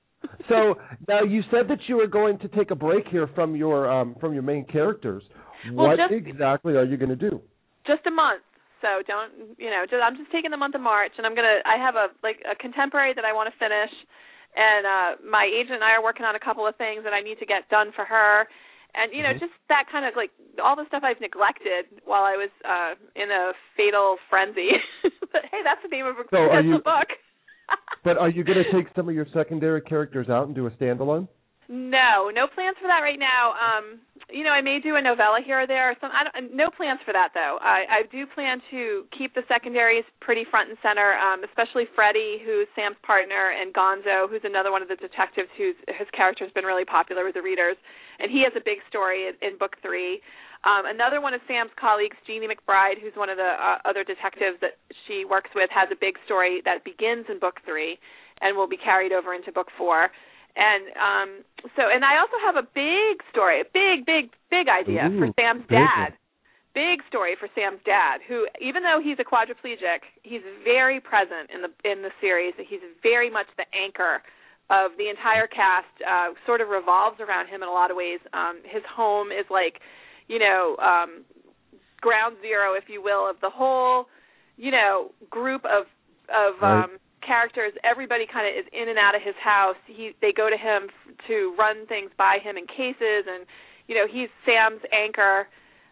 Speaker 2: So now you said that you were going to take a break here from your main characters. What exactly are you going to do?
Speaker 6: Just a month. So don't, I'm just taking the month of March, and I have a contemporary that I want to finish, and my agent and I are working on a couple of things that I need to get done for her, and just that kind of all the stuff I've neglected while I was in a fatal frenzy. But hey, that's the name of a book.
Speaker 2: But are you going to take some of your secondary characters out and do a standalone?
Speaker 6: No plans for that right now. I may do a novella here or there. No plans for that, though. I do plan to keep the secondaries pretty front and center, especially Freddie, who's Sam's partner, and Gonzo, who's another one of the detectives his character has been really popular with the readers, and he has a big story in book 3. Another one of Sam's colleagues, Jeannie McBride, who's one of the other detectives that she works with, has a big story that begins in book 3 and will be carried over into book 4. And and I also have a big story, a big idea for Sam's dad. Big story for Sam's dad, who, even though he's a quadriplegic, he's very present in the series. He's very much the anchor of the entire cast. Sort of revolves around him in a lot of ways. His home is like, ground zero, if you will, of the whole, group of characters. Everybody kind of is in and out of his house. They go to him to run things by him in cases, and he's Sam's anchor.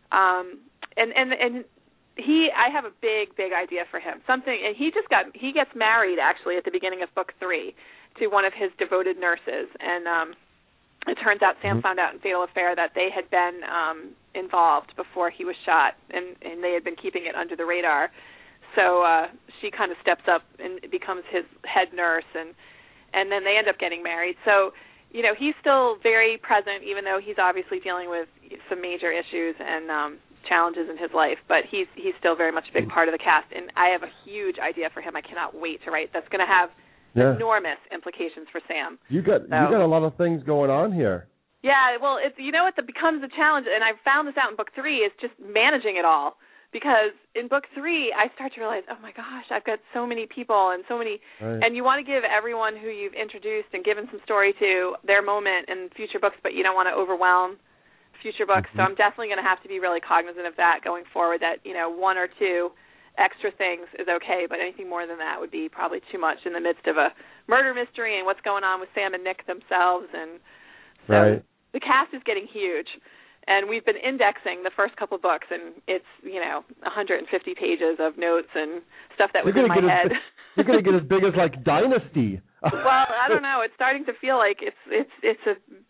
Speaker 6: And I have a big idea for him. And he gets married actually at the beginning of book 3 to one of his devoted nurses, and it turns out Sam found out in Fatal Affair that they had been involved before he was shot, and they had been keeping it under the radar. So she kind of steps up and becomes his head nurse, and then they end up getting married. So, he's still very present, even though he's obviously dealing with some major issues and challenges in his life. But he's still very much a big part of the cast, and I have a huge idea for him. I cannot wait to write. That's going to have enormous implications for Sam. You got
Speaker 2: a lot of things going on here.
Speaker 6: Yeah, well, it's what becomes a challenge, and I found this out in book 3, is just managing it all. Because in book 3, I start to realize, oh my gosh, I've got so many people and so many, and you want to give everyone who you've introduced and given some story to their moment in future books, but you don't want to overwhelm future books. So I'm definitely going to have to be really cognizant of that going forward, that, 1 or 2 extra things is okay, but anything more than that would be probably too much in the midst of a murder mystery and what's going on with Sam and Nick themselves. And so the cast is getting huge. And we've been indexing the first couple books, and it's, 150 pages of notes and stuff that was in my head.
Speaker 2: You're going to get as big as, Dynasty.
Speaker 6: Well, I don't know. It's starting to feel like it's a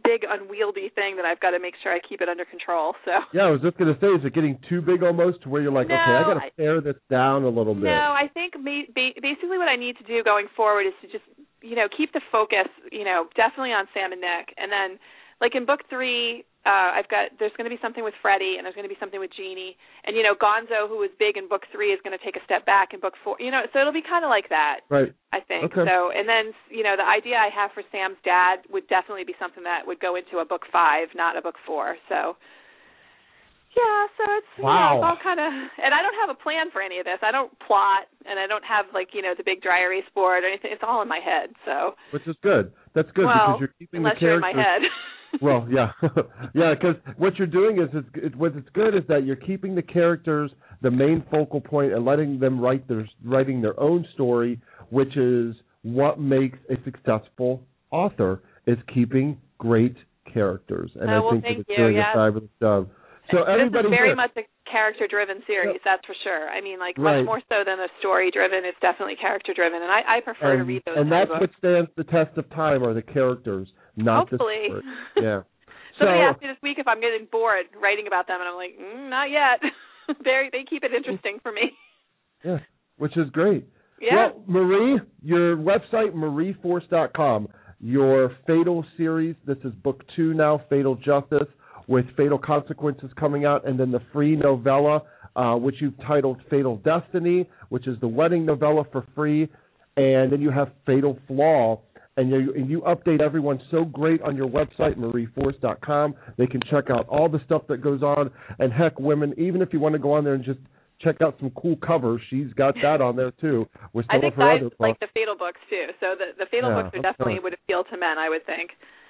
Speaker 6: big unwieldy thing that I've got to make sure I keep it under control. So
Speaker 2: yeah, I was just going to say, is it getting too big almost to where you're like,
Speaker 6: no,
Speaker 2: okay, I got to pare this down a little bit?
Speaker 6: No, I think basically what I need to do going forward is to just keep the focus definitely on Sam and Nick, and then like in book 3. There's going to be something with Freddie, and there's going to be something with Jeannie, and Gonzo, who was big in book 3, is going to take a step back in book 4. So it'll be kind of like that,
Speaker 2: right?
Speaker 6: I think.
Speaker 2: Okay.
Speaker 6: So, and then the idea I have for Sam's dad would definitely be something that would go into a book 5, not a book 4. So, yeah, so it's
Speaker 2: wow.
Speaker 6: It's all kind of, and I don't have a plan for any of this. I don't plot, and I don't have the big dry erase board or anything. It's all in my head. So,
Speaker 2: which is good. That's good because you're keeping the characters.
Speaker 6: Unless you're in my head.
Speaker 2: Well, yeah, yeah, because what you're doing is what's good is that you're keeping the characters the main focal point and letting them writing their own story, which is what makes a successful author, is keeping great characters. And I think that it's doing a fabulous job. So everybody,
Speaker 6: this is very much a character-driven series, that's for sure. I mean, much more so than a story-driven. It's definitely character-driven, and I prefer to read those.
Speaker 2: And that's what stands the test of time are the characters, not
Speaker 6: hopefully.
Speaker 2: the story. Yeah.
Speaker 6: Somebody asked me this week if I'm getting bored writing about them, and I'm like, not yet. They keep it interesting for me.
Speaker 2: Yeah, which is great.
Speaker 6: Yeah.
Speaker 2: Well, Marie, your website, marieforce.com, your Fatal series, this is book 2 now, Fatal Justice, with Fatal Consequences coming out, and then the free novella, which you've titled Fatal Destiny, which is the wedding novella for free, and then you have Fatal Flaw, and you update everyone so great on your website, marieforce.com. They can check out all the stuff that goes on, and heck, women, even if you want to go on there and just check out some cool covers, she's got that on there too. With some of her other books.
Speaker 6: Like the Fatal books too, so the Fatal books are definitely would appeal to men, I would think.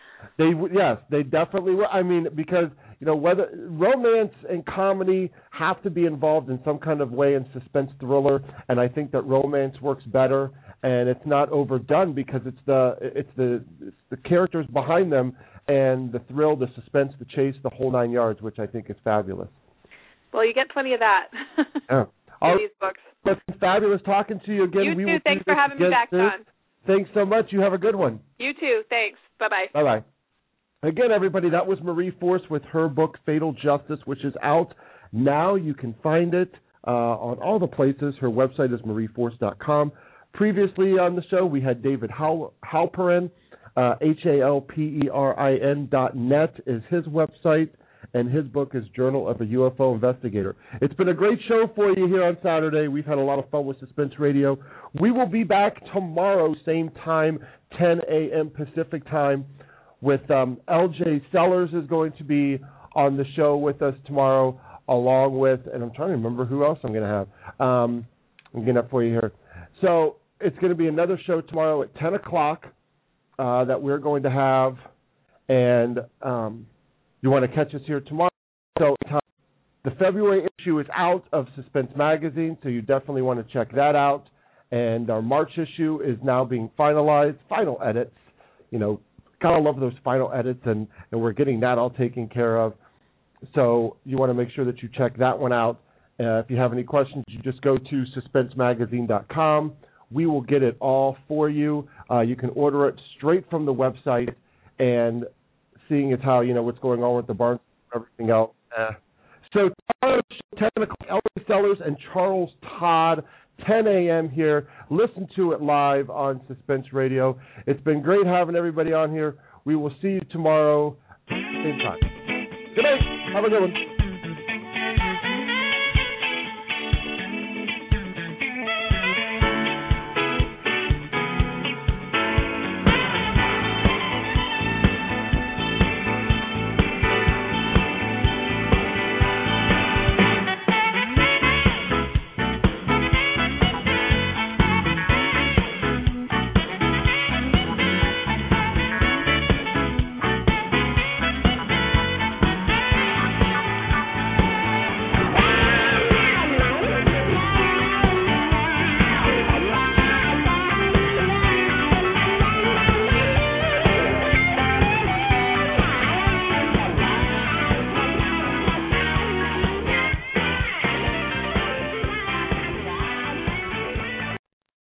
Speaker 2: They definitely will. I mean, because whether romance and comedy have to be involved in some kind of way in suspense thriller, and I think that romance works better, and it's not overdone because it's the characters behind them and the thrill, the suspense, the chase, the whole 9 yards, which I think is fabulous.
Speaker 6: Well, you get plenty of that.
Speaker 2: Yeah.
Speaker 6: In these books.
Speaker 2: It's fabulous talking to you again.
Speaker 6: You too. Thanks for having me back, John.
Speaker 2: Thanks so much. You have a good one.
Speaker 6: You too. Thanks. Bye-bye.
Speaker 2: Bye-bye. Again, everybody, that was Marie Force with her book, Fatal Justice, which is out now. You can find it on all the places. Her website is marieforce.com. Previously on the show, we had David Halperin, HALPERIN.net is his website, and his book is Journal of a UFO Investigator. It's been a great show for you here on Saturday. We've had a lot of fun with Suspense Radio. We will be back tomorrow, same time, 10 a.m. Pacific time, with LJ Sellers is going to be on the show with us tomorrow, along with, and I'm trying to remember who else I'm going to have. I'm getting up for you here. So it's going to be another show tomorrow at 10 o'clock that we're going to have, and you want to catch us here tomorrow. So the February issue is out of Suspense Magazine, so you definitely want to check that out. And our March issue is now being finalized, final edits. Gotta love those final edits, and we're getting that all taken care of. So you want to make sure that you check that one out. If you have any questions, you just go to suspensemagazine.com. We will get it all for you. You can order it straight from the website, and seeing as how, what's going on with the Barnes and everything else. So tomorrow, 10 o'clock, Elvis Sellers and Charles Todd, 10 a.m. here. Listen to it live on Suspense Radio. It's been great having everybody on here. We will see you tomorrow, same time. Good night. Have a good one.